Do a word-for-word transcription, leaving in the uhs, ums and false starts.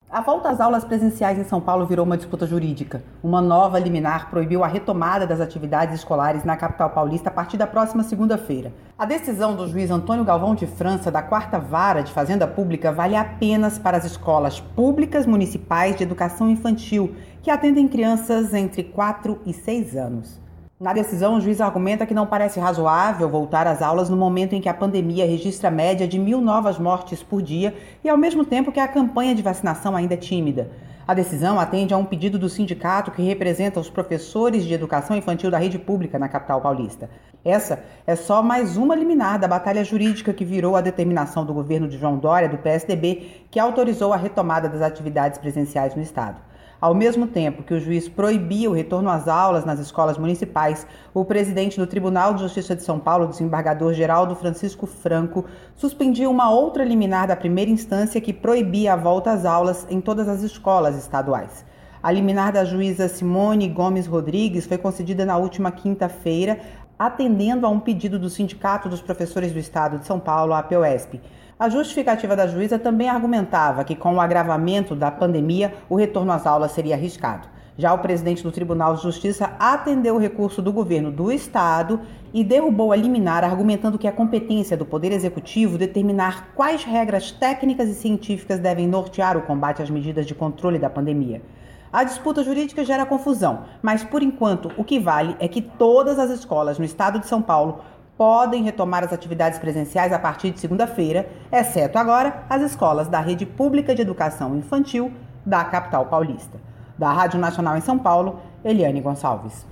A volta às aulas presenciais em São Paulo virou uma disputa jurídica. Uma nova liminar proibiu a retomada das atividades escolares na capital paulista a partir da próxima segunda-feira. A decisão do juiz Antônio Galvão de França, da quarta Vara de Fazenda Pública, vale apenas para as escolas públicas municipais de educação infantil, que atendem crianças entre quatro e seis anos. Na decisão, o juiz argumenta que não parece razoável voltar às aulas no momento em que a pandemia registra a média de mil novas mortes por dia e ao mesmo tempo que a campanha de vacinação ainda é tímida. A decisão atende a um pedido do sindicato que representa os professores de educação infantil da rede pública na capital paulista. Essa é só mais uma liminar da batalha jurídica que virou a determinação do governo de João Dória, do P S D B, que autorizou a retomada das atividades presenciais no estado. Ao mesmo tempo que o juiz proibia o retorno às aulas nas escolas municipais, o presidente do Tribunal de Justiça de São Paulo, desembargador Geraldo Francisco Franco, suspendia uma outra liminar da primeira instância que proibia a volta às aulas em todas as escolas estaduais. A liminar da juíza Simone Gomes Rodrigues foi concedida na última quinta-feira, atendendo a um pedido do Sindicato dos Professores do Estado de São Paulo, a APEUESP. A justificativa da juíza também argumentava que, com o agravamento da pandemia, o retorno às aulas seria arriscado. Já o presidente do Tribunal de Justiça atendeu o recurso do governo do Estado e derrubou a liminar, argumentando que é competência do Poder Executivo determinar quais regras técnicas e científicas devem nortear o combate às medidas de controle da pandemia. A disputa jurídica gera confusão, mas, por enquanto, o que vale é que todas as escolas no estado de São Paulo podem retomar as atividades presenciais a partir de segunda-feira, exceto agora as escolas da Rede Pública de Educação Infantil da capital paulista. Da Rádio Nacional em São Paulo, Eliane Gonçalves.